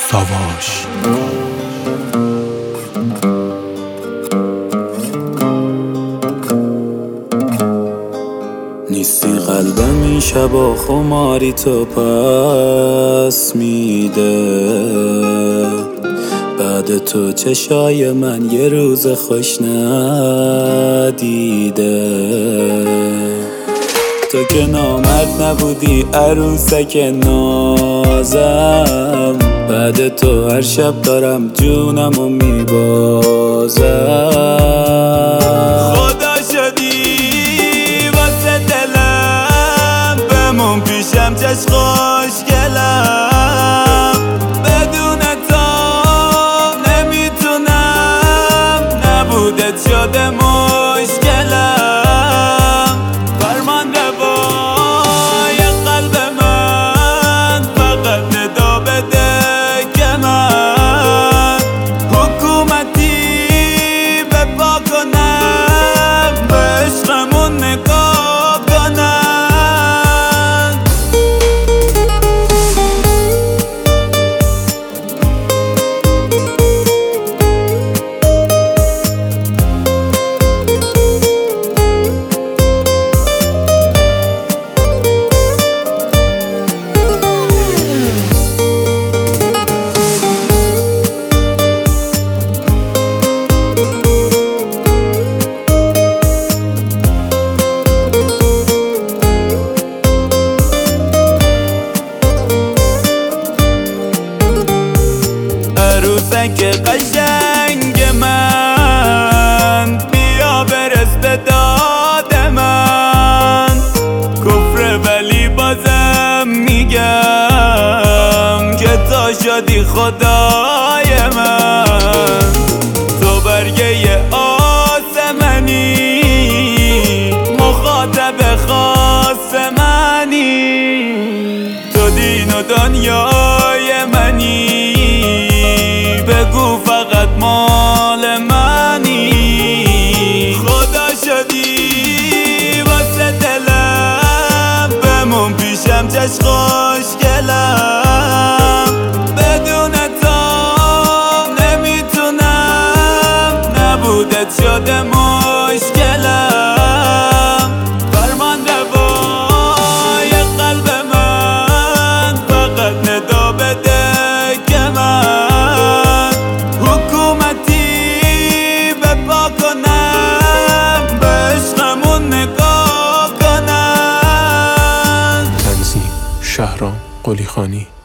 ساواش. نیستی قلبم این شبا خماری تو پس میده، بعد تو چشای من یه روز خوش ندیده. تو که نامرد نبودی عروسک نازم، بعد تو هر شب دارم جونمو میبازم. خدا شدی واسه دلم، بمون پیشم چش خوشگلم. بدون تو نمیتونم، نبودت شده مشکلم. فرمان روای قلب من، فقط ندا بده که من حکومتی بپا کنم، به عشقمون نگاه کنم. عروسک قشنگ من، بیا برس به داد من. کفر ولی بازم میگم که تو شدی خدای من. تو برگه آسمانی، مخاطب خاص منی. تو دین و دنیای منی، بگو فقط مال منی. خدا شدی واسه دلم، بمون پیشم چش خوشگلم. بدون تو نمیتونم، نبودت شده مشکلم. فرمان روای قلب من، فقط ندا بده که من حکومتی بپا کنم، به عشقمون نگاه کنم. تنظیم شهرام قلیخانی.